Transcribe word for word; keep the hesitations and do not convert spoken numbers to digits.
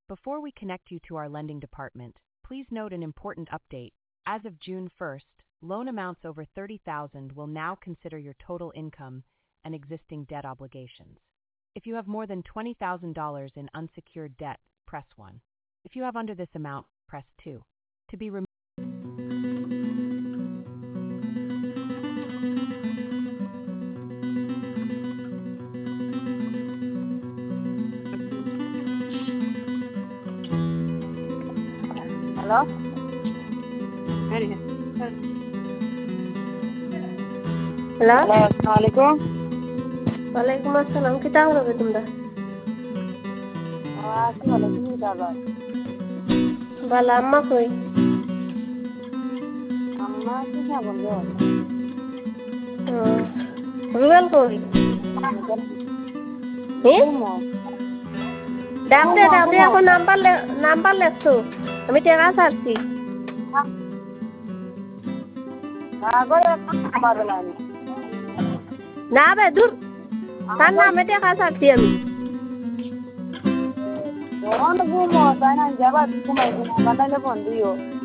Before we connect you to our lending department, please note an important update. As of June first, loan amounts over thirty thousand dollars will now consider your total income and existing debt obligations. If you have more than twenty thousand dollars in unsecured debt, press one. If you have under this amount, press two. To be removed. Hello? Hello? Assalamualaikum. Waalaikumsalam. Kita halo betul dah. Assalamualaikum dabar. Bala amma koi. Amma kisah boleh. Hmm. Rugal koi. Eh? Dakte dakte aku number le number leksu. Kami tengah sarsi. Agak apa lagi? Na be dur. Kan na mete ka sarsi ami. Orang tu mau, saya nak jawab, cuma ini, mana telepon dia.